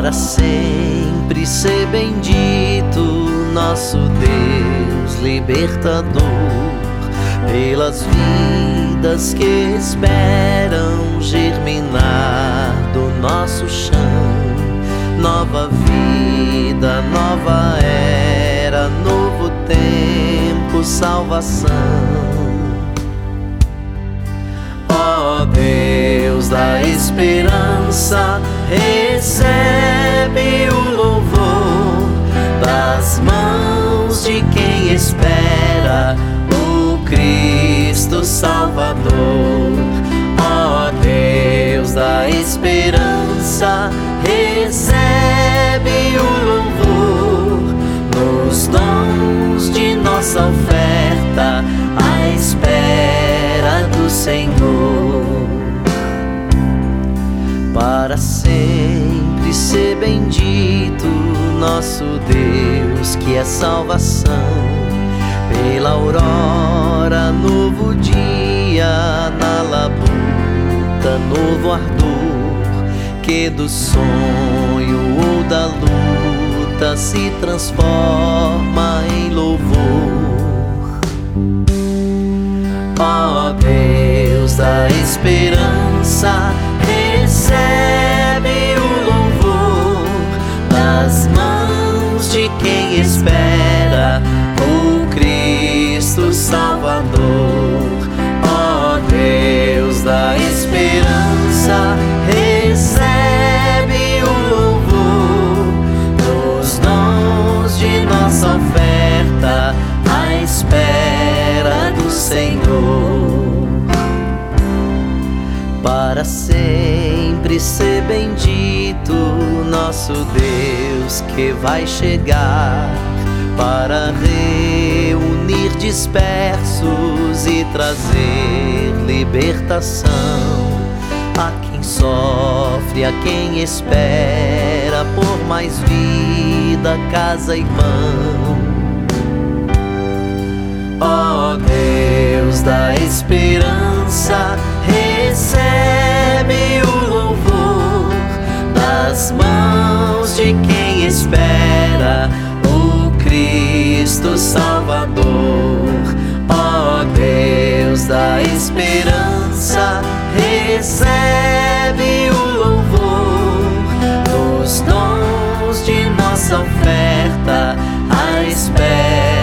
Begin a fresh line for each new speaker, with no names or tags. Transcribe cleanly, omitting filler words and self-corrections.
para sempre ser bendito nosso Deus libertador, pelas vidas que esperam germinar do nosso chão. Nova vida, nova era, novo tempo, salvação. Ó Deus da esperança, recebe o louvor das mãos de quem espera o Cristo Salvador. Ó Deus da esperança, recebe o louvor nos dons de nossa oferta, à espera do Senhor. Para sempre ser bendito nosso Deus, que é salvação. Pela aurora, novo dia, na labuta, novo ardor, que do sonho ou da luta se transforma em louvor. Ó Deus da esperança, recebe o louvor das mãos de quem espera o Cristo Salvador. Ó Deus da esperança, recebe o louvor nos dons de nossa oferta, à espera do Senhor. Para sempre ser bendito nosso Deus, que vai chegar para reunir dispersos e trazer libertação a quem sofre, a quem espera por mais vida, casa e pão. Ó Deus da esperança, recebe o louvor das mãos de quem espera o Cristo Salvador. Ó Deus da esperança, recebe o louvor nos dons de nossa oferta, à espera